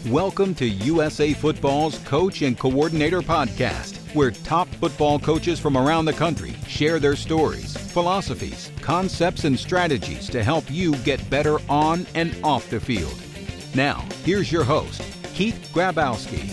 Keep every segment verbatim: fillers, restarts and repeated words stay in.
Welcome to U S A Football's Coach and Coordinator Podcast, where top football coaches from around the country share their stories, philosophies, concepts, and strategies to help you get better on and off the field. Now, here's your host, Keith Grabowski.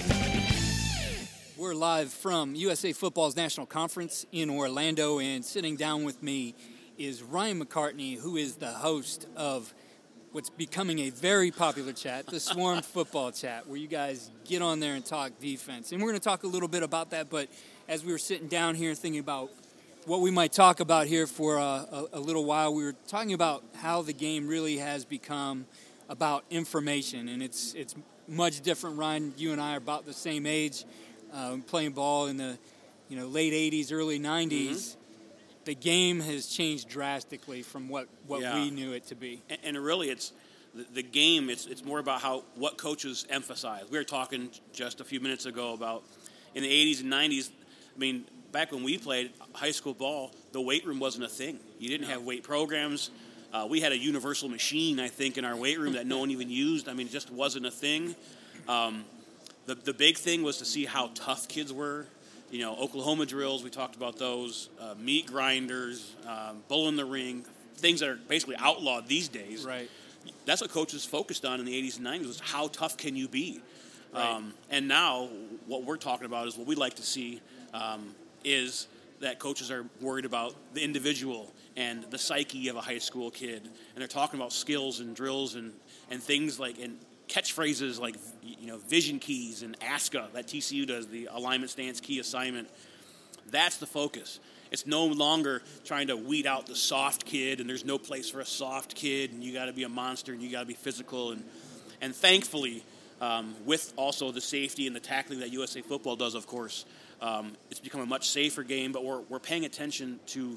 We're live from U S A Football's National Conference in Orlando, and sitting down with me is Ryan McCartney, who is the host of what's becoming a very popular chat, the Swarm Football Chat, where you guys get on there and talk defense. And we're going to talk a little bit about that, but as we were sitting down here thinking about what we might talk about here for a, a, a little while, we were talking about how the game really has become about information, and it's it's much different. Ryan, you and I are about the same age, uh, playing ball in the you know late eighties, early nineties. Mm-hmm. The game has changed drastically from what, what yeah. we knew it to be. And, and really, it's the, the game. It's it's more about how what coaches emphasize. We were talking just a few minutes ago about in the eighties and nineties. I mean, back when we played high school ball, the weight room wasn't a thing. You didn't have weight programs. Uh, we had a universal machine, I think, in our weight room that no one even used. I mean, it just wasn't a thing. Um, the the big thing was to see how tough kids were. You know, Oklahoma drills, we talked about those, uh, meat grinders, um, bull in the ring, things that are basically outlawed these days. Right. That's what coaches focused on in the eighties and nineties was how tough can you be? Right. Um, and now what we're talking about is what we like to see um, is that coaches are worried about the individual and the psyche of a high school kid. And they're talking about skills and drills and, and things like and catchphrases like, you know, vision keys and A S C A that T C U does, the alignment, stance, key, assignment. That's the focus. It's no longer trying to weed out the soft kid, and there's no place for a soft kid, and you got to be a monster, and you got to be physical. And and thankfully, um, with also the safety and the tackling that U S A Football does, of course, um, it's become a much safer game. But we're we're paying attention to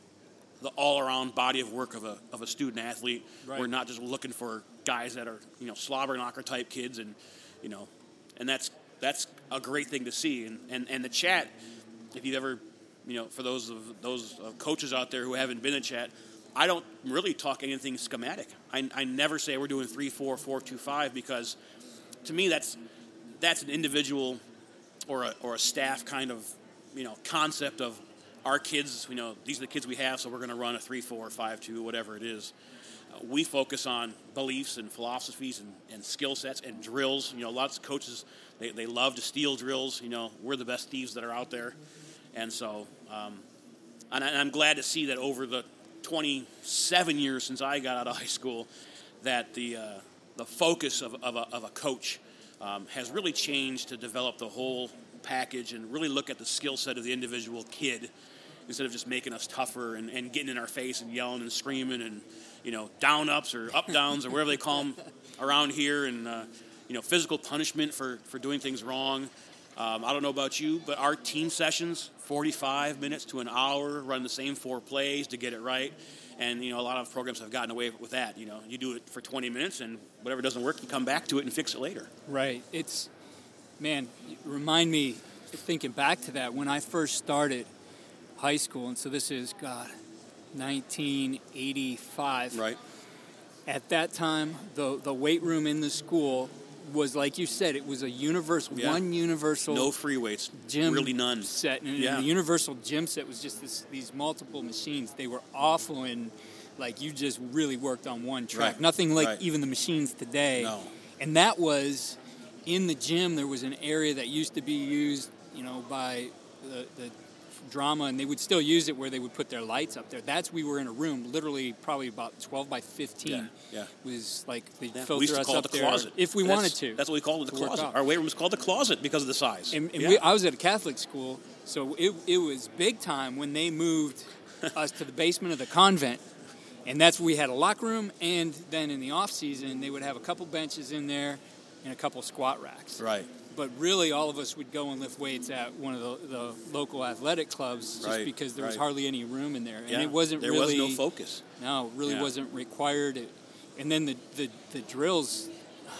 the all-around body of work of a of a student athlete. Right. We're not just looking for guys that are, you know, slobber knocker type kids, and you know, and that's that's a great thing to see. And and, and the chat, if you've ever, you know, for those of those uh, coaches out there who haven't been in chat, I don't really talk anything schematic. I I never say we're doing three four four two five because to me that's that's an individual or a or a staff kind of, you know, concept of our kids. You know, these are the kids we have, so we're going to run a three four five two, whatever it is. Uh, we focus on beliefs and philosophies and, and skill sets and drills. You know, lots of coaches, they, they love to steal drills. You know, we're the best thieves that are out there. And so, um, and, I, and I'm glad to see that over the twenty-seven years since I got out of high school, that the uh, the focus of, of, a, of a coach um, has really changed to develop the whole package and really look at the skill set of the individual kid instead of just making us tougher and, and getting in our face and yelling and screaming and, you know, down ups or up downs or whatever they call them around here, and uh, you know, physical punishment for, for doing things wrong. Um, I don't know about you, but our team sessions, forty-five minutes to an hour, run the same four plays to get it right. And, you know, a lot of programs have gotten away with that. You know, you do it for twenty minutes, and whatever doesn't work, you come back to it and fix it later. Right. It's, man, remind me, thinking back to that, when I first started high school, and so this is, God, nineteen eighty-five. Right. At that time, the the weight room in the school was, like you said, it was a universal, yeah. one universal. No free weights. Gym really none. set. And yeah. the universal gym set was just this, these multiple machines. They were awful, and like you just really worked on one track. Right. Nothing like right. even the machines today. No. And that was, in the gym, there was an area that used to be used, you know, by the, the drama, and they would still use it where they would put their lights up there. That's, we were in a room, literally probably about twelve by fifteen. Yeah, yeah. Was like, they'd yeah. filter we used to us call up it the there closet. if we that's, wanted to. That's what we called it, the closet. Our weight room was called the closet because of the size. And, and yeah. we, I was at a Catholic school, so it, it was big time when they moved us to the basement of the convent. And that's where we had a locker room, and then in the off season, they would have a couple benches in there and a couple squat racks. Right. But really, all of us would go and lift weights at one of the, the local athletic clubs just right. because there was right. hardly any room in there. And yeah. it wasn't there really... There was no focus. No, it really yeah. wasn't required. It, and then the, the, the drills,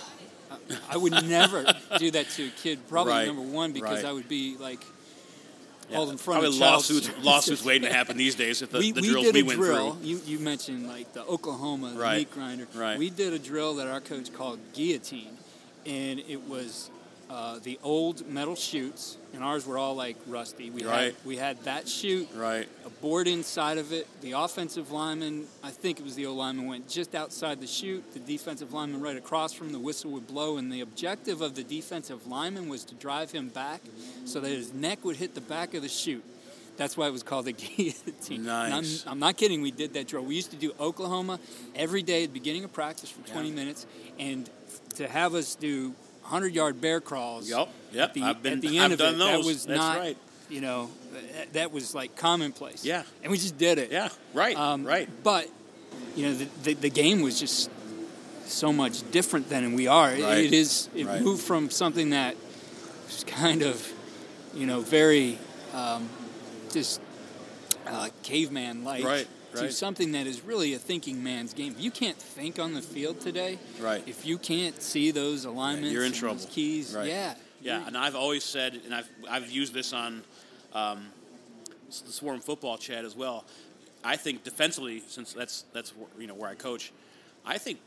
I would never do that to a kid, probably right. number one, because right. I would be like... Yeah. All in front Probably of lawsuits, lawsuits waiting to happen these days if the, we, the we drills did we a went drill. through. You, you mentioned like the Oklahoma, the right. meat grinder. Right. We did a drill that our coach called guillotine. and it was uh, the old metal chutes, and ours were all like rusty. We Right. had we had that chute, Right. a board inside of it. The offensive lineman, I think it was the O lineman, went just outside the chute. The defensive lineman right across from the whistle would blow, and the objective of the defensive lineman was to drive him back so that his neck would hit the back of the chute. That's why it was called the guillotine. Nice. I'm, I'm not kidding. We did that drill. We used to do Oklahoma every day at the beginning of practice for twenty Yeah. minutes, and to have us do hundred-yard bear crawls. Yep, yep. At the, I've been- at the end I've of done it, that those. was That's not. right. You know, that, that was like commonplace. Yeah. And we just did it. Yeah, right, Um, right. But you know, the, the the game was just so much different than we are. It- Right. it is. It Right. moved from something that was kind of, you know, very um, just uh, caveman-like Right, to right. something that is really a thinking man's game. If you can't think on the field today, Right. if you can't see those alignments, you're in and trouble. those keys, Right. yeah, Yeah, and I've always said, and I've I've used this on um, the Swarm football chat as well. I think defensively, since that's that's you know where I coach, I think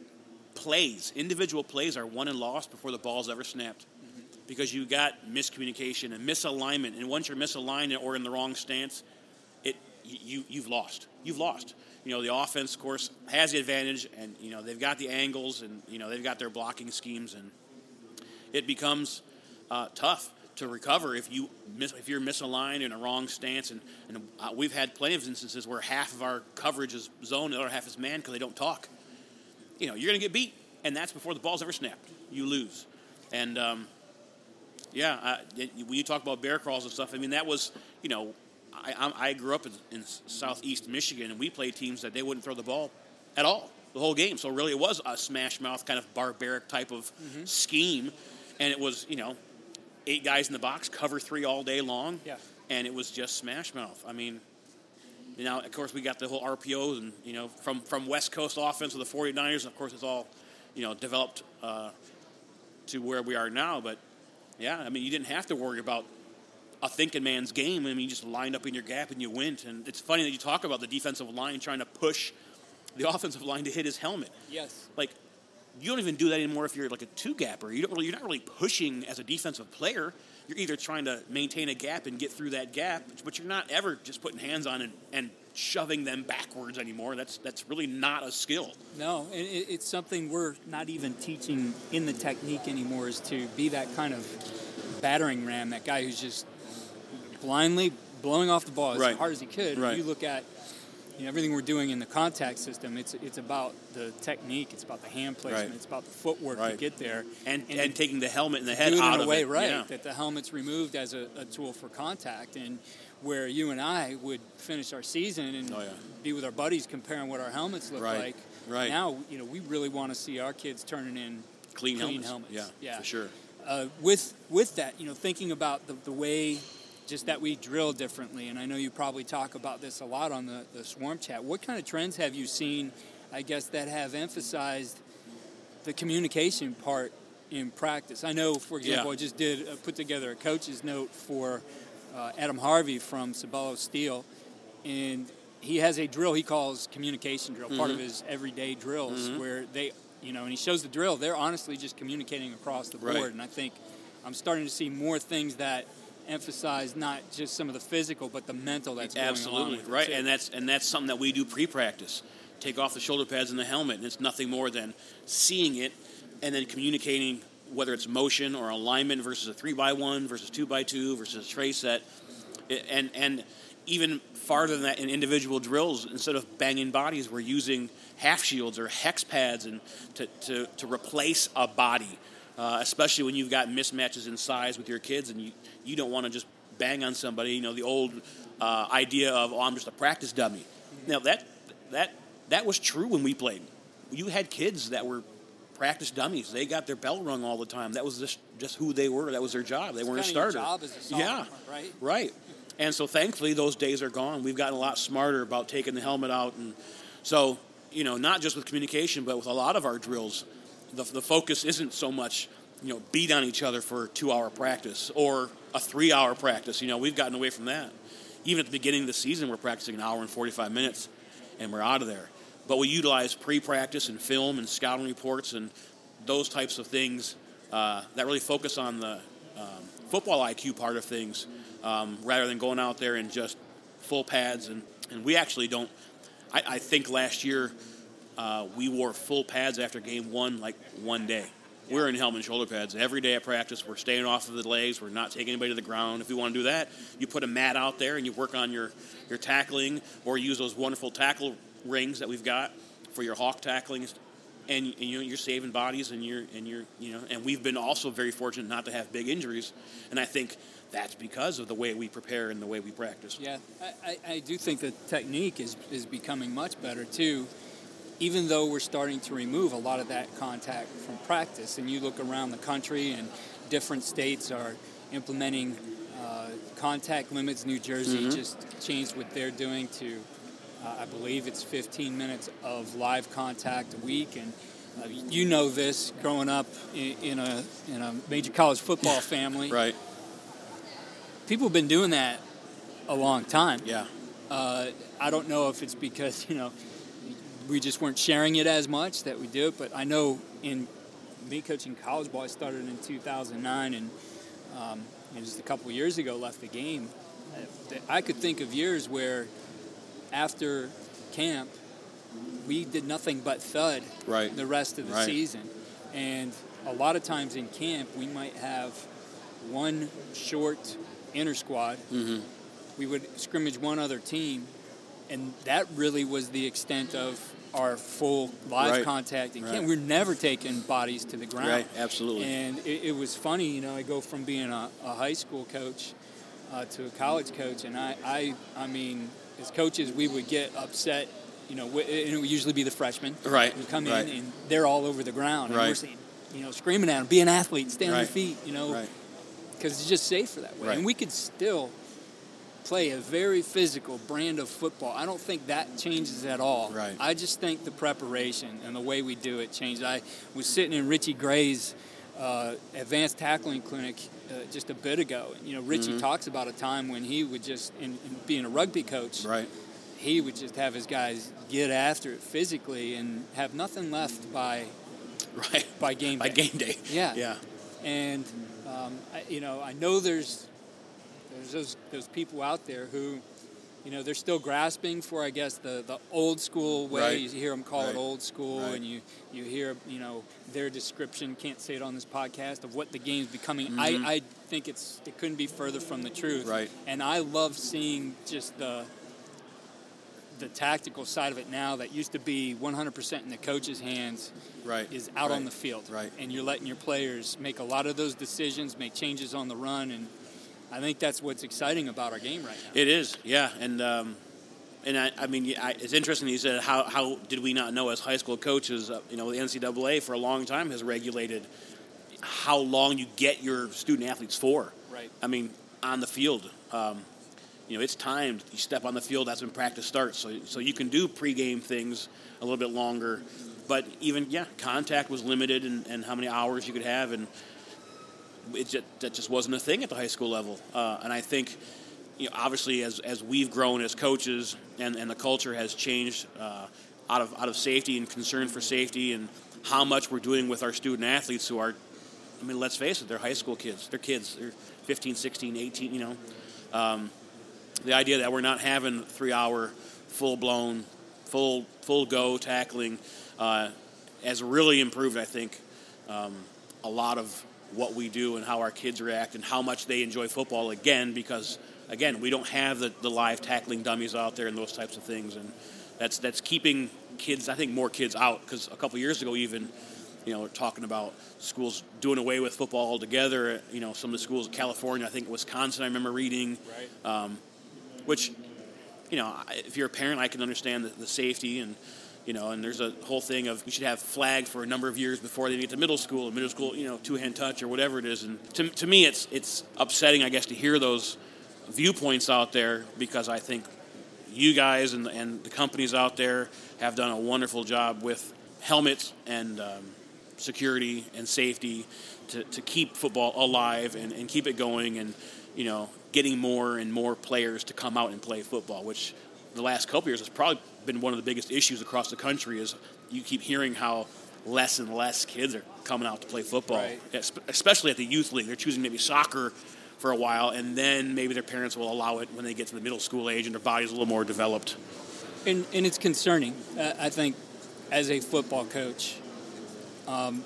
plays, individual plays, are won and lost before the ball's ever snapped, mm-hmm. because you got miscommunication and misalignment, and once you're misaligned or in the wrong stance, it you you've lost. You've lost. You know, the offense, of course, has the advantage, and you know they've got the angles, and you know they've got their blocking schemes, and it becomes uh, tough to recover if you miss, if you're misaligned in a wrong stance. And, and uh, we've had plenty of instances where half of our coverage is zone, the other half is man because they don't talk. You know, you're going to get beat, and that's before the ball's ever snapped. You lose. And, um, yeah, uh, it, when you talk about bear crawls and stuff, I mean, that was, you know, I, I, I grew up in, in southeast Michigan, and we played teams that they wouldn't throw the ball at all the whole game. So really it was a smash mouth kind of barbaric type of mm-hmm. scheme. And it was, you know, eight guys in the box, cover three all day long. Yeah. And it was just smash mouth. I mean, you know, of course, we got the whole R P Os and, you know, from, from West Coast offense with the 49ers. Of course, it's all, you know, developed uh, to where we are now. But, yeah, I mean, you didn't have to worry about a thinking man's game. I mean, you just lined up in your gap and you went. And it's funny that you talk about the defensive line trying to push the offensive line to hit his helmet. Yes. Like, you don't even do that anymore if you're like a two-gapper. You don't really, you're not really pushing as a defensive player. You're either trying to maintain a gap and get through that gap, but you're not ever just putting hands on and, and shoving them backwards anymore. That's that's really not a skill. No, and it, it's something we're not even teaching in the technique anymore, is to be that kind of battering ram, that guy who's just blindly blowing off the ball as Right. hard as he could. Right. You look at you know, everything we're doing in the contact system, it's it's about the technique, it's about the hand placement, Right. it's about the footwork Right. to get there. And and, and taking the helmet and the head do it out in a of way, it. right, Yeah. that the helmet's removed as a, a tool for contact. And where you and I would finish our season and Oh, yeah. be with our buddies comparing what our helmets look Right. like. Right. Now, you know, we really want to see our kids turning in Clean, clean helmets. helmets. Yeah, Yeah. for sure. Uh, with with that, you know, thinking about the, the way just that we drill differently, and I know you probably talk about this a lot on the, the Swarm Chat. What kind of trends have you seen, I guess, that have emphasized the communication part in practice? I know, for example, Yeah. I just did uh, put together a coach's note for uh, Adam Harvey from Sabello Steel, and he has a drill he calls communication drill, part of Mm-hmm. his everyday drills, where they, you know, and he shows the drill. They're honestly just communicating across the board, Right. and I think I'm starting to see more things that emphasize not just some of the physical, but the mental that's going along Absolutely with it, right, too. and that's and that's something that we do pre-practice. Take off the shoulder pads and the helmet, and it's nothing more than seeing it and then communicating whether it's motion or alignment versus a three by one versus two by two versus a tray set, and and even farther than that in individual drills. Instead of banging bodies, we're using half shields or hex pads and to to, to replace a body. Uh, especially when you've got mismatches in size with your kids, and you, you don't want to just bang on somebody. You know, the old uh, idea of, oh, I'm just a practice dummy. Now, that that that was true when we played. You had kids that were practice dummies. They got their bell rung all the time. That was just, just who they were. That was their job. They It's weren't a kind of your starter. job as a sophomore, yeah, right? Right. And so, thankfully, those days are gone. We've gotten a lot smarter about taking the helmet out. And so, you know, not just with communication, but with a lot of our drills, the, the focus isn't so much, you know, beat on each other for a two-hour practice or a three-hour practice. You know, we've gotten away from that. Even at the beginning of the season, we're practicing an hour and forty-five minutes, and we're out of there. But we utilize pre-practice and film and scouting reports and those types of things uh, that really focus on the um, football I Q part of things, um, rather than going out there and just full pads. And, and we actually don't. I, I think last year uh, we wore full pads after game one, like one day. We're in helmet and shoulder pads every day at practice. We're staying off of the legs. We're not taking anybody to the ground. If you want to do that, you put a mat out there and you work on your, your tackling, or use those wonderful tackle rings that we've got for your hawk tackling. And, and you know, you're saving bodies, and you're and you're you know. And we've been also very fortunate not to have big injuries. And I think that's because of the way we prepare and the way we practice. Yeah, I, I, I do think the technique is is becoming much better too. Even though we're starting to remove a lot of that contact from practice, and you look around the country and different states are implementing uh, contact limits. New Jersey mm-hmm. just changed what they're doing to, uh, I believe it's fifteen minutes of live contact a week. And uh, you know this, growing up in, in a in a major college football family. Right. People have been doing that a long time. Yeah. Uh, I don't know if it's because, you know, we just weren't sharing it as much that we do it, but I know in me coaching college ball, I started in two thousand nine, and um, just a couple of years ago left the game. I could think of years where after camp, we did nothing but thud right. the rest of the right. season. And a lot of times in camp, we might have one short inter squad. Mm-hmm. We would scrimmage one other team, and that really was the extent of our full live right. contact in right. camp. We're never taking bodies to the ground. Right, absolutely. And it, it was funny, you know, I go from being a, a high school coach uh, to a college coach, and I, I, I mean, as coaches, we would get upset, you know, and it would usually be the freshmen. Right. Who come right. in, and they're all over the ground. And right. we're saying, you know, screaming at them, be an athlete, stay on right. your feet, you know, right. because it's just safer that way. Right. And we could still play a very physical brand of football. I don't think that changes at all. Right. I just think the preparation and the way we do it changed. I was sitting in Richie Gray's uh, advanced tackling clinic uh, just a bit ago. You know, Richie mm-hmm. talks about a time when he would just, in, in being a rugby coach, right. he would just have his guys get after it physically and have nothing left by right. by game by day. game day. Yeah. Yeah. And um, I, you know, I know there's there's those those people out there who, you know, they're still grasping for, I guess, the, the old school way. Right. You hear them call right. it old school, right. and you, you hear, you know, their description, can't say it on this podcast, of what the game's becoming. Mm-hmm. I, I think it's it couldn't be further from the truth. Right. And I love seeing just the the tactical side of it now that used to be one hundred percent in the coach's hands right. is out right. on the field. Right. And you're letting your players make a lot of those decisions, make changes on the run, and I think that's what's exciting about our game right now. It is, yeah. And um, and I, I mean, I, it's interesting you said, how, how did we not know as high school coaches, uh, you know, the N C double A for a long time has regulated how long you get your student athletes for. Right. I mean, on the field. Um, you know, it's timed. You step on the field, that's when practice starts. So so you can do pregame things a little bit longer. But even, yeah, contact was limited and, and how many hours you could have. And it just, that just wasn't a thing at the high school level. Uh, and I think, you know, obviously as as we've grown as coaches and, and the culture has changed uh, out of out of safety and concern for safety and how much we're doing with our student athletes who are, I mean, let's face it, they're high school kids. They're kids. They're fifteen, sixteen, eighteen, you know. Um, the idea that we're not having three-hour, full-blown, full full go tackling uh, has really improved, I think, um, a lot of what we do and how our kids react and how much they enjoy football again because, again, we don't have the, the live tackling dummies out there and those types of things. And that's that's keeping kids, I think, more kids out because a couple years ago even, you know, we're talking about schools doing away with football altogether. You know, some of the schools in California, I think Wisconsin, I remember reading, right. um, which, you know, if you're a parent, I can understand the, the safety and, you know, and there's a whole thing of we should have flag for a number of years before they get to middle school, and middle school, you know, two-hand touch or whatever it is. And to, to me, it's it's upsetting, I guess, to hear those viewpoints out there because I think you guys and, and the companies out there have done a wonderful job with helmets and um, security and safety to, to keep football alive and, and keep it going and, you know, getting more and more players to come out and play football, which the last couple of years has probably been one of the biggest issues across the country is you keep hearing how less and less kids are coming out to play football, Right. especially at the youth league. They're choosing maybe soccer for a while, and then maybe their parents will allow it when they get to the middle school age and their body's a little more developed. And, and it's concerning. Uh, I think as a football coach, um,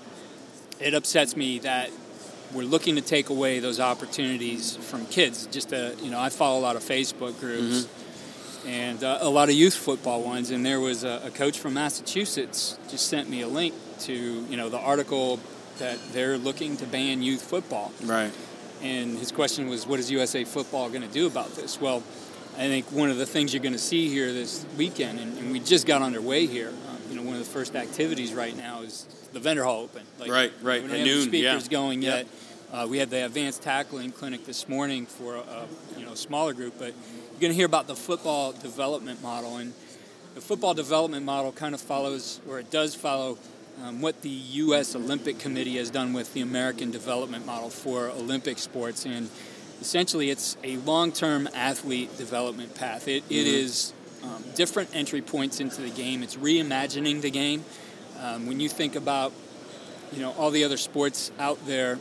it upsets me that we're looking to take away those opportunities from kids. Just to, you know, I follow a lot of Facebook groups mm-hmm. and uh, a lot of youth football ones, and there was a, a coach from Massachusetts just sent me a link to, you know, the article that they're looking to ban youth football. Right. And his question was, what is U S A Football going to do about this? Well, I think one of the things you're going to see here this weekend, and, and we just got underway here, um, you know, one of the first activities right now is the vendor hall open. Like, right, right, we at don't have noon, speakers yeah. going yet. Yep. Uh, we had the advanced tackling clinic this morning for a, you know, smaller group, but you're going to hear about the football development model. And the football development model kind of follows, or it does follow, um, what the U S Olympic Committee has done with the American development model for Olympic sports. And essentially, it's a long-term athlete development path. It, mm-hmm. it is um, different entry points into the game. It's reimagining the game. Um, when you think about, you know, all the other sports out there,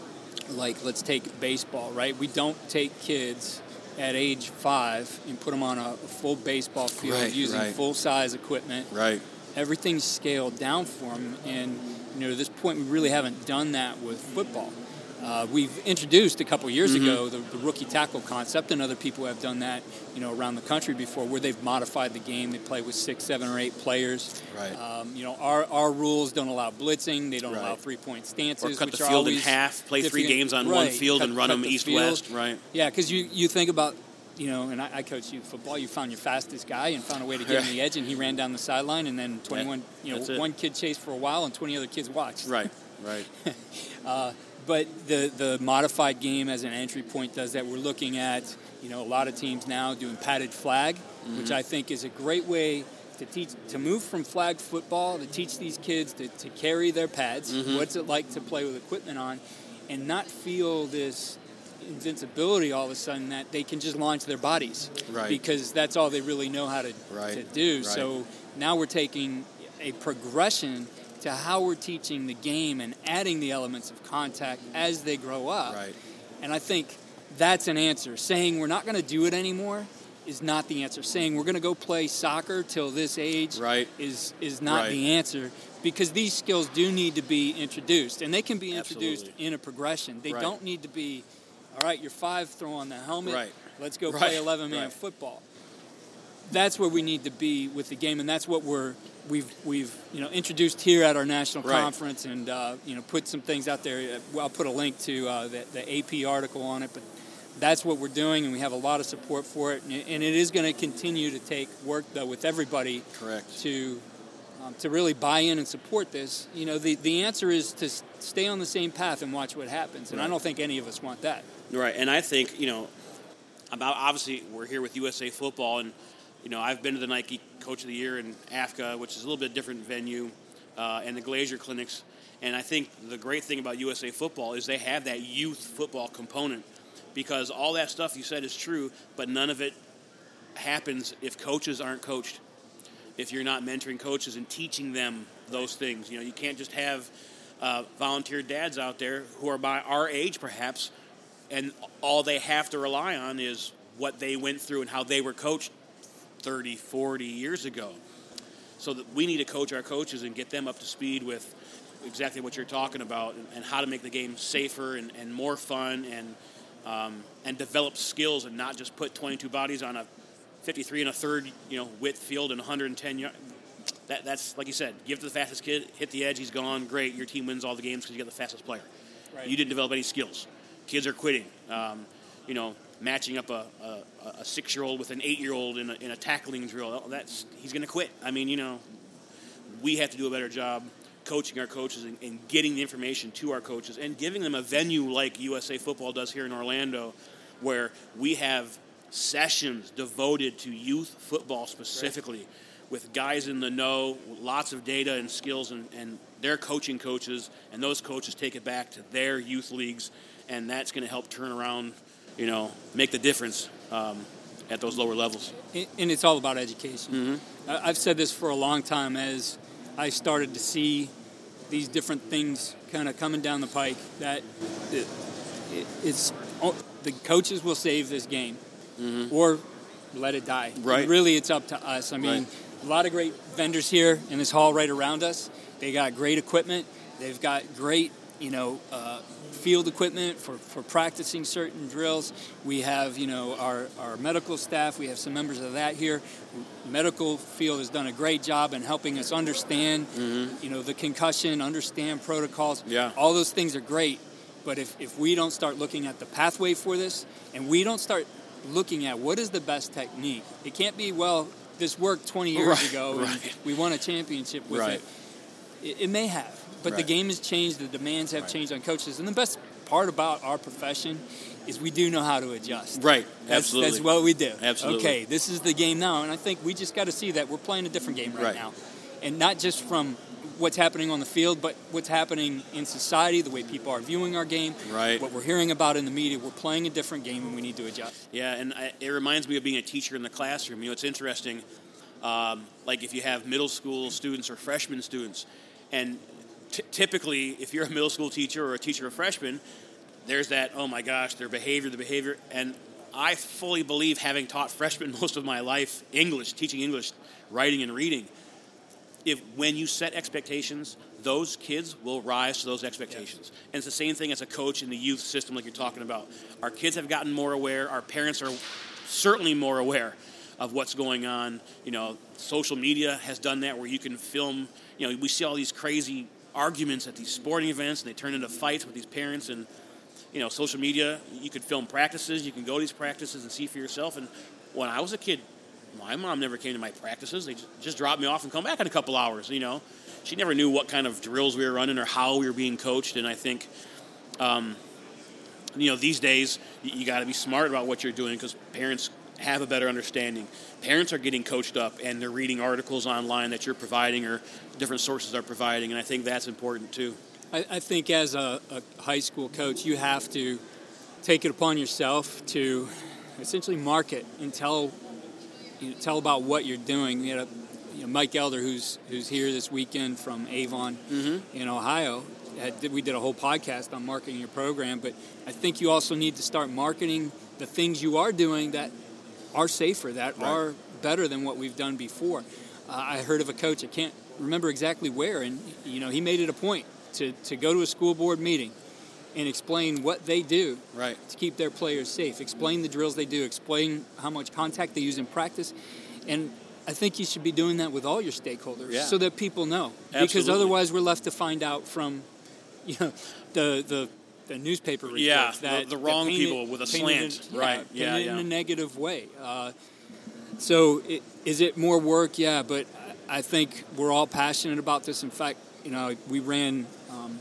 like let's take baseball, right? We don't take kids at age five and put them on a full baseball field right, using right. full-size equipment. Right. Everything's scaled down for them, and you know, to this point, we really haven't done that with football. Uh, we've introduced a couple years mm-hmm. ago the, the rookie tackle concept, and other people have done that, you know, around the country before, where they've modified the game. They play with six, seven, or eight players. Right. Um, you know, our our rules don't allow blitzing. They don't right. allow three-point stances. Or cut which the are field in always half, play three games on right. one field cut, and run them the east-west. Right. Yeah, because you, you think about, you know, and I, I coached youth football. You found your fastest guy and found a way to get him the edge, and he ran down the sideline, and then twenty-one, yeah, you know, one kid chased for a while, and twenty other kids watched. Right, right. uh, but the the modified game as an entry point does that. We're looking at, you know, a lot of teams now doing padded flag, mm-hmm. which I think is a great way to teach to move from flag football to teach these kids to, to carry their pads. Mm-hmm. What's it like to play with equipment on, and not feel this invincibility all of a sudden that they can just launch their bodies, right? Because that's all they really know how to right. to do. Right. So now we're taking a progression to how we're teaching the game and adding the elements of contact as they grow up. Right. And I think that's an answer. Saying we're not going to do it anymore is not the answer. Saying we're going to go play soccer till this age right. is is not right. the answer, because these skills do need to be introduced, and they can be introduced Absolutely. in a progression. They right. don't need to be, all right, you're five, throw on the helmet, right. let's go right. play eleven-man right. football. That's where we need to be with the game, and that's what we're we've we've you know introduced here at our national right. conference, and uh, you know put some things out there. I'll put a link to uh, the, the A P article on it, but that's what we're doing, and we have a lot of support for it, and it, and it is going to continue to take work though with everybody. Correct. To um, to really buy in and support this. You know, the the answer is to stay on the same path and watch what happens, and right. I don't think any of us want that. Right, and I think, you know, about obviously we're here with U S A Football, and you know, I've been to the Nike Coach of the Year in A F C A, which is a little bit different venue, uh, and the Glazier Clinics. And I think the great thing about U S A Football is they have that youth football component, because all that stuff you said is true, but none of it happens if coaches aren't coached. If you're not mentoring coaches and teaching them those things, you know, you can't just have uh, volunteer dads out there who are by our age, perhaps, and all they have to rely on is what they went through and how they were coached thirty, forty years ago. So that we need to coach our coaches and get them up to speed with exactly what you're talking about, and, and how to make the game safer and, and more fun, and um, and develop skills, and not just put twenty-two bodies on a fifty-three and a third, you know, width field and one hundred ten yards. That, that's, like you said, give it to the fastest kid, hit the edge, he's gone, great, your team wins all the games because you got the fastest player. Right. You didn't develop any skills. Kids are quitting. Um, you know, matching up a, a, a six-year-old with an eight-year-old in a, in a tackling drill, that's he's going to quit. I mean, you know, we have to do a better job coaching our coaches and, and getting the information to our coaches and giving them a venue like U S A Football does here in Orlando, where we have sessions devoted to youth football specifically, right. with guys in the know, lots of data and skills, and, and their coaching coaches, and those coaches take it back to their youth leagues, and that's going to help turn around, you know, make the difference um, at those lower levels. And it's all about education. Mm-hmm. I've said this for a long time as I started to see these different things kind of coming down the pike that it, it, it's the coaches will save this game mm-hmm. or let it die. Right. And really, it's up to us. I mean, right. a lot of great vendors here in this hall right around us. They got great equipment. They've got great, you know, uh, field equipment for, for practicing certain drills. We have, you know, our, our medical staff. We have some members of that here. Medical field has done a great job in helping us understand, mm-hmm. you know, the concussion, understand protocols. Yeah. All those things are great. But if, if we don't start looking at the pathway for this, and we don't start looking at what is the best technique, it can't be, well, this worked twenty years right. ago and right. we won a championship with right. it. it. It may have. But right. the game has changed, the demands have right. changed on coaches. And the best part about our profession is we do know how to adjust. Right, that's, absolutely. That's what we do. Absolutely. Okay, this is the game now, and I think we just got to see that we're playing a different game right, right now. And not just from what's happening on the field, but what's happening in society, the way people are viewing our game, right. what we're hearing about in the media. We're playing a different game, and we need to adjust. Yeah, and I, it reminds me of being a teacher in the classroom. You know, it's interesting, um, like if you have middle school students or freshman students, and T- typically, if you're a middle school teacher or a teacher of freshmen, there's that, oh my gosh, their behavior, the behavior. And I fully believe, having taught freshmen most of my life, English, teaching English, writing and reading, if when you set expectations, those kids will rise to those expectations. Yes. And it's the same thing as a coach in the youth system like you're talking about. Our kids have gotten more aware. Our parents are certainly more aware of what's going on. You know, social media has done that where you can film. You know, we see all these crazy arguments at these sporting events, and they turn into fights with these parents. And you know, social media, you could film practices, you can go to these practices and see for yourself. And when I was a kid, my mom never came to my practices. They just dropped me off and come back in a couple hours. You know, she never knew what kind of drills we were running or how we were being coached. And I think um, you know, these days you, you got to be smart about what you're doing because parents have a better understanding. Parents are getting coached up, and they're reading articles online that you're providing or different sources are providing, and I think that's important too. I, I think as a, a high school coach, you have to take it upon yourself to essentially market and tell you know, tell about what you're doing. You know, you know, Mike Elder, who's who's here this weekend from Avon mm-hmm. in Ohio, had, we did a whole podcast on marketing your program, but I think you also need to start marketing the things you are doing that are safer, that right. are better than what we've done before. Uh, I heard of a coach, I can't remember exactly where, and you know he made it a point to, to go to a school board meeting and explain what they do right. to keep their players safe, explain the drills they do, explain how much contact they use in practice. And I think you should be doing that with all your stakeholders yeah. so that people know. Absolutely. Because otherwise we're left to find out from you know, the the the newspaper reports yeah, that the, the wrong painted, people with a painted slant, in, right? Yeah, yeah, yeah. in a negative way. Uh, so, it, is it more work? Yeah, but I think we're all passionate about this. In fact, you know, we ran um,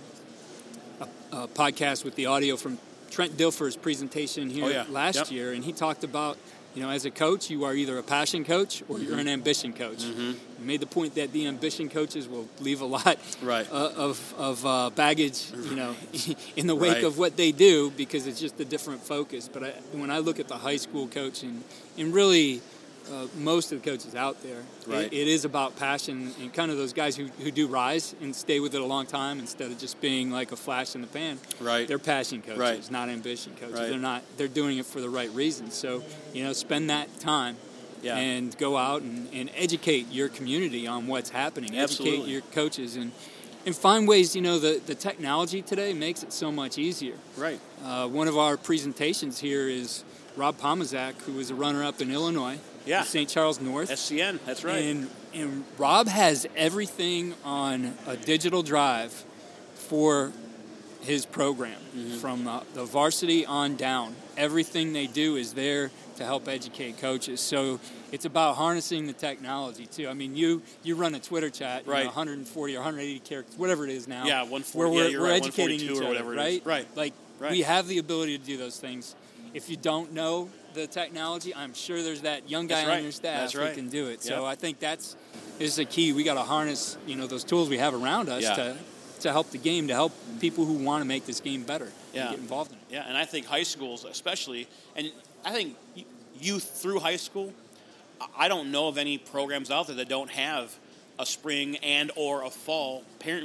a, a podcast with the audio from Trent Dilfer's presentation here oh, yeah. last yep. year, and he talked about, you know, as a coach, you are either a passion coach or mm-hmm. you're an ambition coach. Mm-hmm. You made the point that the ambition coaches will leave a lot right. uh, of of uh, baggage, you know, in the wake right. of what they do because it's just a different focus. But I, when I look at the high school coach and, and really uh, most of the coaches out there, right. it, it is about passion and kind of those guys who, who do rise and stay with it a long time instead of just being like a flash in the pan. Right. They're passion coaches, right. not ambition coaches. Right. They're not. They're doing it for the right reasons. So, you know, spend that time. Yeah. And go out and, and educate your community on what's happening. Absolutely. Educate your coaches and, and find ways, you know, the, the technology today makes it so much easier. Right. Uh, one of our presentations here is Rob Pomazak, who was a runner-up in Illinois. Yeah. Saint Charles North. S C N, that's right. And, and Rob has everything on a digital drive for his program, mm-hmm. from uh, the varsity on down. Everything they do is there to help educate coaches. So it's about harnessing the technology too. I mean, you you run a Twitter chat, right? You know, one hundred forty or one hundred eighty characters, whatever it is now. Yeah, one forty. Where we're, yeah, you're we're right, educating each or other, whatever it right? is. Right. Like right. we have the ability to do those things. If you don't know the technology, I'm sure there's that young guy right. on your staff that's right. who can do it. Yep. So I think that's is the key. We got to harness, you know, those tools we have around us yeah. to to help the game, to help people who want to make this game better yeah. and get involved in it. Yeah, and I think high schools especially, and I think youth through high school, I don't know of any programs out there that don't have a spring and or a fall parent meeting.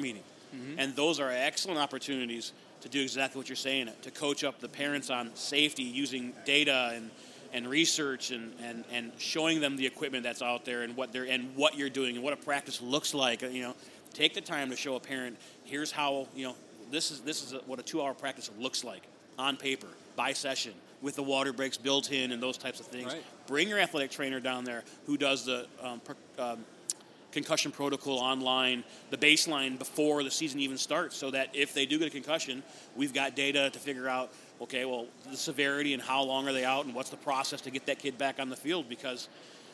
Mm-hmm. And those are excellent opportunities to do exactly what you're saying, to coach up the parents on safety using data and, and research and, and, and showing them the equipment that's out there and what they're and what you're doing and what a practice looks like. You know, take the time to show a parent, here's how, you know, this is this is a, what a two-hour practice looks like on paper, by session, with the water breaks built in and those types of things. Right. Bring your athletic trainer down there who does the um, per, um, concussion protocol online, the baseline before the season even starts, so that if they do get a concussion, we've got data to figure out, okay, well, the severity and how long are they out and what's the process to get that kid back on the field, because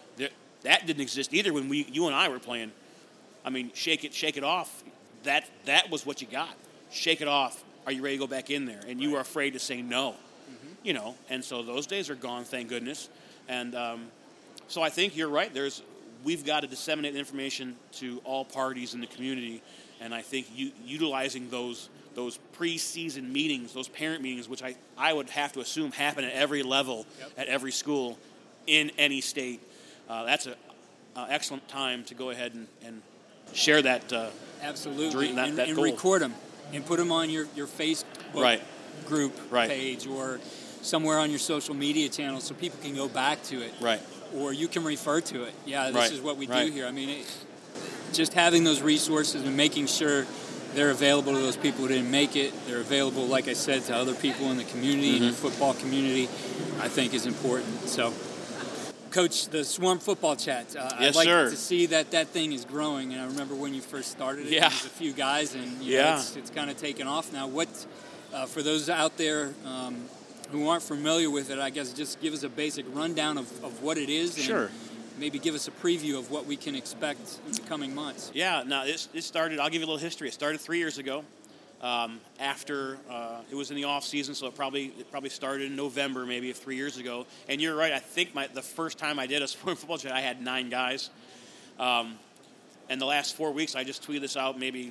that didn't exist either when we, you and I were playing. I mean, shake it, shake it off. That that was what you got. Shake it off. Are you ready to go back in there? And you were afraid to say no. Mm-hmm. You know, and so those days are gone, thank goodness. And um, so I think you're right. There's we've got to disseminate information to all parties in the community, and I think u- utilizing those those preseason meetings, those parent meetings, which I, I would have to assume happen at every level, yep. at every school, in any state. Uh, that's an excellent time to go ahead and, and share that. Uh, Absolutely, dream, that, and, that and goal. record them and put them on your, your Facebook right. group right. page or somewhere on your social media channel so people can go back to it. Right. Or you can refer to it. Yeah, this right. is what we right. do here. I mean, it, just having those resources and making sure they're available to those people who didn't make it. They're available, like I said, to other people in the community, mm-hmm. in the football community, I think is important. So, Coach, the Swarm Football Chat, uh, yes, I'd like sir. to see that that thing is growing. And I remember when you first started it, yeah. there was a few guys, and you yeah. know, it's, it's kind of taken off now. What, uh, for those out there um, who aren't familiar with it, I guess just give us a basic rundown of, of what it is. And sure. maybe give us a preview of what we can expect in the coming months. Yeah, now this, this started, I'll give you a little history. It started three years ago. Um, after uh, it was in the off season, so it probably it probably started in November, maybe of three years ago. And you're right. I think my the first time I did a Swarm Football Chat, I had nine guys. Um, and the last four weeks, I just tweeted this out maybe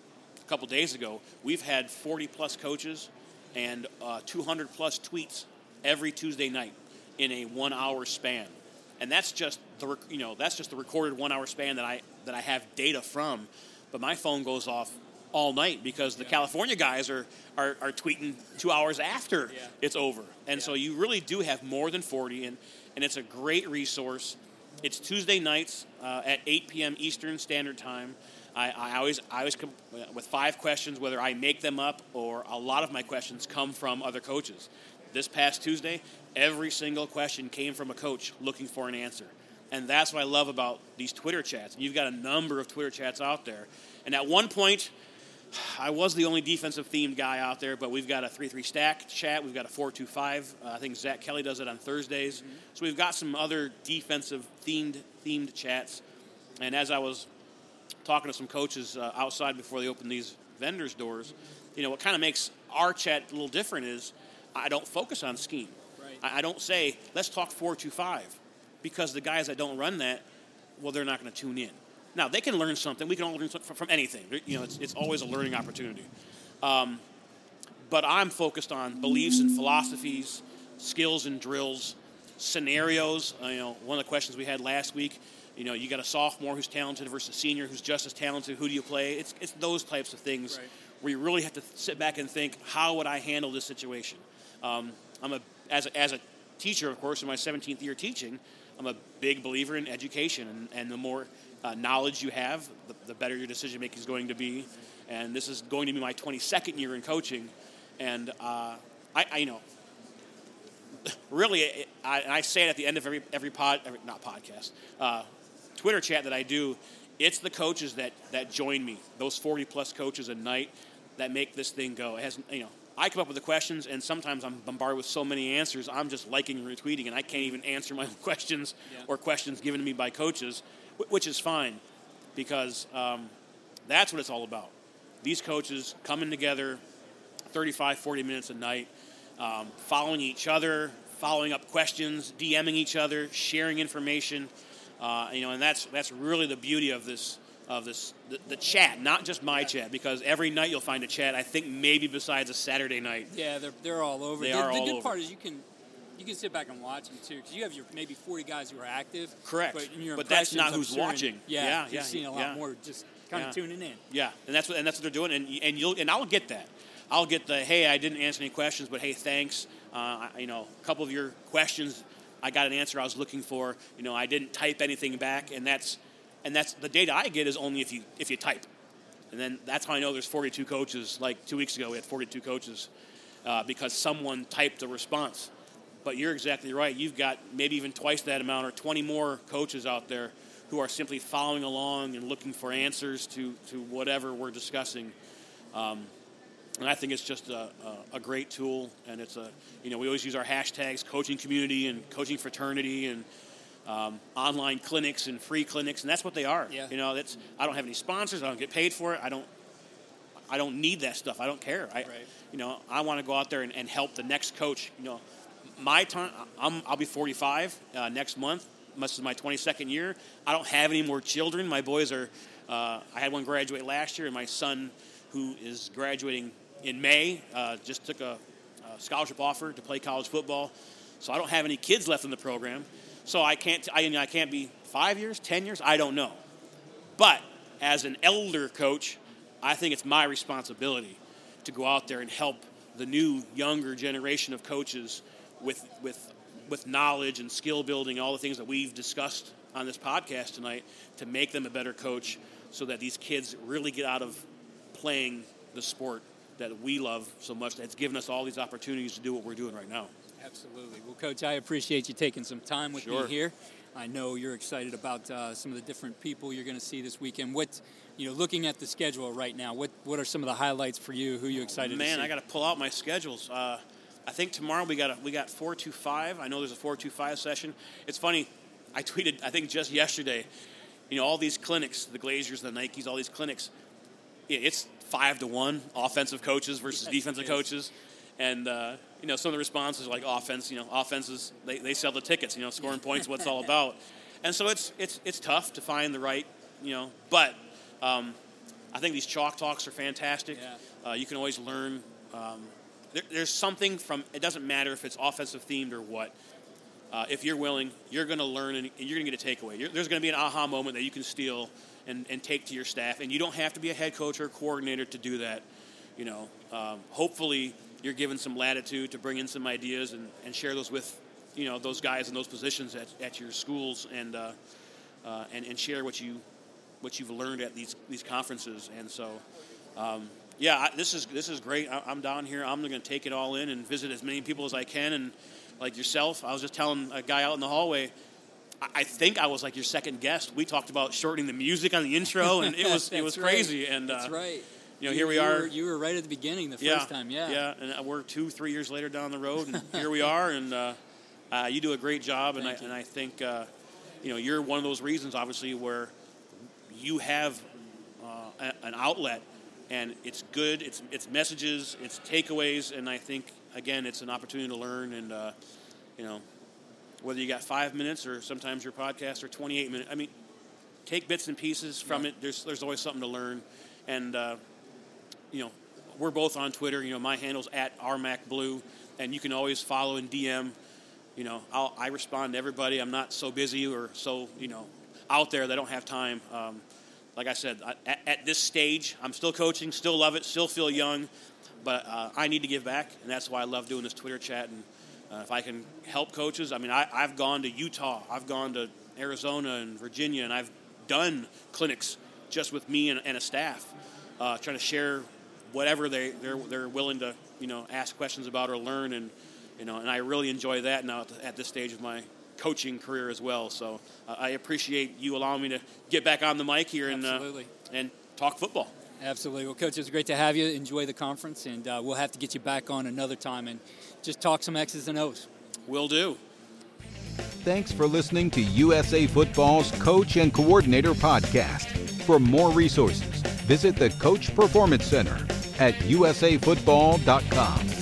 a couple days ago. We've had forty plus coaches and uh, two hundred plus tweets every Tuesday night in a one hour span. And that's just the you know that's just the recorded one hour span that I that I have data from. But my phone goes off all night because the yeah. California guys are, are, are tweeting two hours after yeah. it's over. And yeah. so you really do have more than forty, and, and it's a great resource. It's Tuesday nights uh, at eight p.m. Eastern Standard Time. I, I always I always come with five questions, whether I make them up or a lot of my questions come from other coaches. This past Tuesday, every single question came from a coach looking for an answer. And that's what I love about these Twitter chats. And you've got a number of Twitter chats out there. And at one point, I was the only defensive-themed guy out there, but we've got a three three stack chat. We've got a four two five. Uh, I think Zach Kelly does it on Thursdays. Mm-hmm. So we've got some other defensive-themed themed chats. And as I was talking to some coaches uh, outside before they opened these vendors' doors, you know, what kind of makes our chat a little different is I don't focus on scheme. Right. I, I don't say, let's talk four two five, because the guys that don't run that, well, they're not going to tune in. Now, they can learn something. We can all learn something from, from anything. You know, it's, it's always a learning opportunity. Um, but I'm focused on beliefs and philosophies, skills and drills, scenarios. Uh, you know, one of the questions we had last week, you know, you got a sophomore who's talented versus a senior who's just as talented. Who do you play? It's it's those types of things right. where you really have to sit back and think, how would I handle this situation? Um, I'm a as a, as a teacher, of course, in my seventeenth year teaching, I'm a big believer in education, and, and the more Uh, knowledge you have, the, the better your decision making is going to be. And this is going to be my twenty-second year in coaching, and uh, I, I, you know, really, it, I, I say it at the end of every every pod, every, not podcast, uh, Twitter chat that I do. It's the coaches that that join me, those forty plus coaches a night, that make this thing go. It has, you know, I come up with the questions, and sometimes I'm bombarded with so many answers, I'm just liking and retweeting, and I can't even answer my own questions yeah. or questions given to me by coaches. Which is fine, because um, that's what it's all about. These coaches coming together thirty-five, forty minutes a night, um, following each other, following up questions, DMing each other, sharing information, uh, you know, and that's that's really the beauty of this of this the, the chat, not just my chat, because every night you'll find a chat. I think maybe besides a Saturday night. Yeah, they're they're all over. They the, are the all good over. part is you can. You can sit back and watch them, too, because you have your maybe forty guys who are active. Correct. But, your but that's not I'm who's sure, watching. Yeah, yeah you're yeah, seeing a lot yeah. more just kind yeah. of tuning in. Yeah, and that's what and that's what they're doing, and and you'll and I'll get that. I'll get the hey, I didn't answer any questions, but hey, thanks. Uh, you know, a couple of your questions, I got an answer I was looking for. You know, I didn't type anything back, and that's and that's the data I get is only if you if you type, and then that's how I know there's forty-two coaches. Like two weeks ago, we had forty-two coaches uh, because someone typed a response. But you're exactly right. You've got maybe even twice that amount or twenty more coaches out there who are simply following along and looking for answers to, to whatever we're discussing. Um, and I think it's just a, a, a great tool. And it's a, you know, we always use our hashtags, coaching community and coaching fraternity and um, online clinics and free clinics. And that's what they are. Yeah. You know, that's, I don't have any sponsors. I don't get paid for it. I don't, I don't need that stuff. I don't care. I, right. You know, I want to go out there and, and help the next coach. You know, my time, I'm, I'll be forty-five uh, next month. This is my twenty-second year. I don't have any more children. My boys are, uh, I had one graduate last year, and my son, who is graduating in May, uh, just took a, a scholarship offer to play college football. So I don't have any kids left in the program. So I can't, I, I can't be five years, ten years, I don't know. But as an elder coach, I think it's my responsibility to go out there and help the new, younger generation of coaches with with with knowledge and skill building, all the things that we've discussed on this podcast tonight, to make them a better coach so that these kids really get out of playing the sport that we love so much. That's given us all these opportunities to do what we're doing right now. Absolutely. Well, Coach, I appreciate you taking some time with Sure. me here. I know you're excited about uh, some of the different people you're going to see this weekend. What, you know, looking at the schedule right now, what what are some of the highlights for you? Who are you excited Man, to see? Man, I got to pull out my schedules. Uh, I think tomorrow we got a, we got four two five. I know there's a four two five session. It's funny. I tweeted, I think just yesterday, you know, all these clinics, the Glaziers, the Nikes, all these clinics, it's five to one offensive coaches versus yes, defensive coaches. And, uh, you know, some of the responses are like offense, you know, offenses, they, they sell the tickets, you know, scoring points, what it's all about. And so it's it's it's tough to find the right, you know, but um, I think these chalk talks are fantastic. Yeah. Uh, you can always learn. Um, there, there's something from, it doesn't matter if it's offensive themed or what. Uh, if you're willing, you're going to learn and you're going to get a takeaway. You're, there's going to be an aha moment that you can steal and, and take to your staff. And you don't have to be a head coach or a coordinator to do that. You know, um, hopefully you're given some latitude to bring in some ideas and, and share those with, you know, those guys in those positions at, at your schools and, uh, uh, and and share what you what you've learned at these these conferences. And so, um, yeah, I, this is this is great. I, I'm down here. I'm going to take it all in and visit as many people as I can. And like yourself, I was just telling a guy out in the hallway, I, I think I was like your second guest. We talked about shortening the music on the intro, and it was it was right. crazy. And that's uh, right. You know, you, here we you are. Were, you were right at the beginning the first yeah, time, yeah. Yeah, and we're two, three years later down the road, and here we are. And uh, uh, you do a great job, and I, and I think, uh, you know, you're one of those reasons, obviously, where you have uh, a, an outlet, and it's good, it's it's messages, it's takeaways, and I think, again, it's an opportunity to learn, and, uh, you know, whether you got five minutes or sometimes your podcast or twenty-eight minutes, I mean, take bits and pieces from yeah. it. There's there's always something to learn, and, uh, you know, we're both on Twitter. You know, my handle's at RMacBlue, and you can always follow and D M. You know, I'll, I respond to everybody. I'm not so busy or so, you know, out there that I don't have time. Um, like I said, I, at, at this stage, I'm still coaching, still love it, still feel young, but uh, I need to give back, and that's why I love doing this Twitter chat. And uh, if I can help coaches, I mean, I, I've gone to Utah, I've gone to Arizona and Virginia, and I've done clinics just with me and, and a staff, uh, trying to share whatever they, they're they're willing to, you know, ask questions about or learn, and you know, and I really enjoy that now at, the, at this stage of my coaching career as well. So uh, I appreciate you allowing me to get back on the mic here and uh, and talk football. Absolutely. Well, Coach, it's great to have you. Enjoy the conference, and uh, we'll have to get you back on another time and just talk some X's and O's. Will do. Thanks for listening to U S A Football's Coach and Coordinator Podcast. For more resources, visit the Coach Performance Center at U S A football dot com.